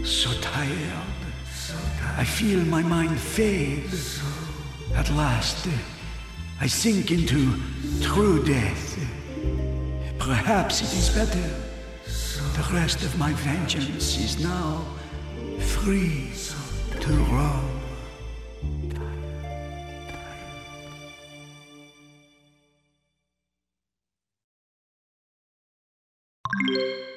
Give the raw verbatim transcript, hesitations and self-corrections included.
So tired. I feel my mind fade. At last, I sink into true death. Perhaps it is better. The rest of my vengeance is now free to roam.